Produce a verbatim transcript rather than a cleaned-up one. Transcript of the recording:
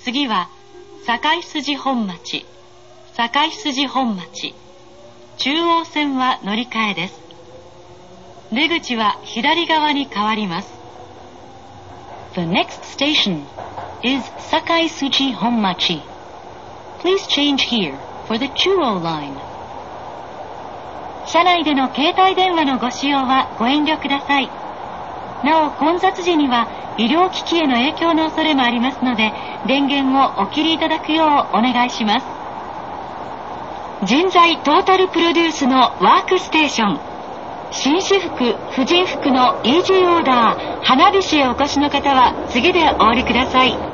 次は堺筋本町、堺筋本町。中央線は乗り換えです。出口は左側に変わります。 The next station is Sakai Suji Honmachi. Please change here for the Chuo line. 車内での携帯電話のご使用はご遠慮ください。なお混雑時には医療機器への影響の恐れもありますので、電源をお切りいただくようお願いします。人材トータルプロデュースのワークステーション。紳士服、婦人服のイージーオーダー、花火師へお越しの方は次でお降りください。